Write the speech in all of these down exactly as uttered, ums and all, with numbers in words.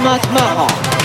محمد مها.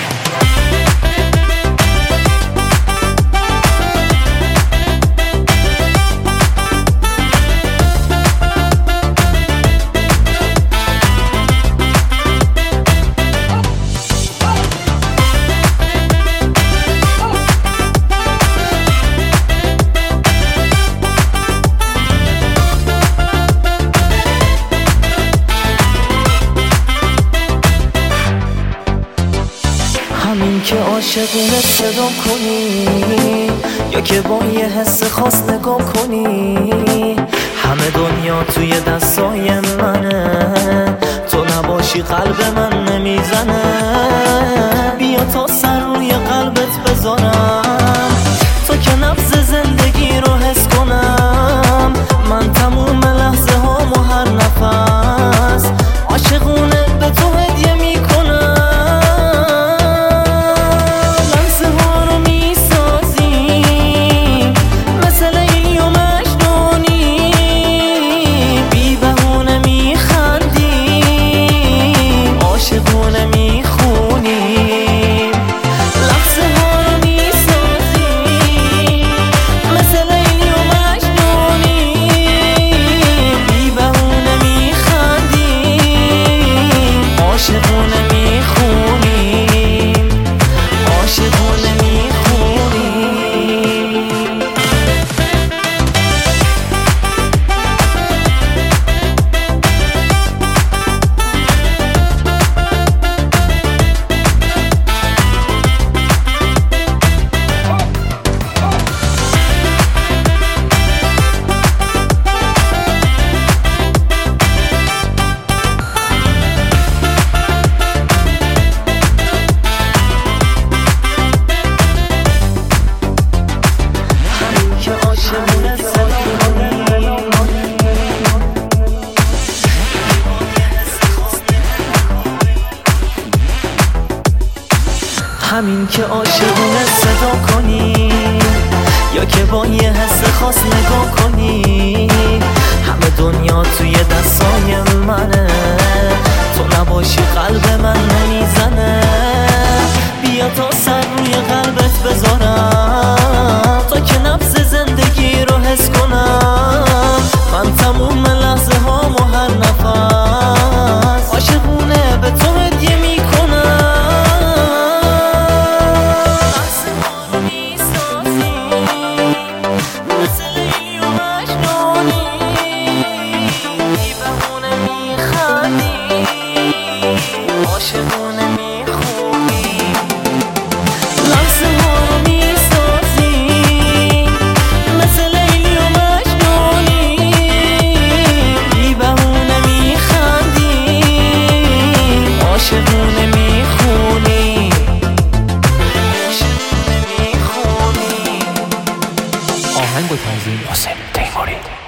همین که عاشقونه صدا کنی یا که با یه حس خاص نگاه کنی، همه دنیا توی دستای منه، تو نباشی قلب من نمیزنه. بیا تا سر روی قلبت بذارم، تا که نبض زندگی رو حس کنم. من تموم لحظه هامو هر نفس عاشقونه به تو هدیه میکنم. همین که عاشقونه صدا کنی یا که با یه حس خاص نگاه کنی، همه دنیا توی دستای منه، تو نباشی قلب من نمیزنه. بیا تا سر روی قلبت بذارم، تا که نبض زندگی رو حس کنم. من تموم لحظه هامو هر نفس عاشقونه به تو هدیه میکنم. عاشقونه میخونی، لحظه ها رو میسازی، مثل لیلی و مجنونی. بی بهونه میخندی، عاشقونه میخونی، عاشقونه میخونی. آهنگ و تنظیم حسین تیموری.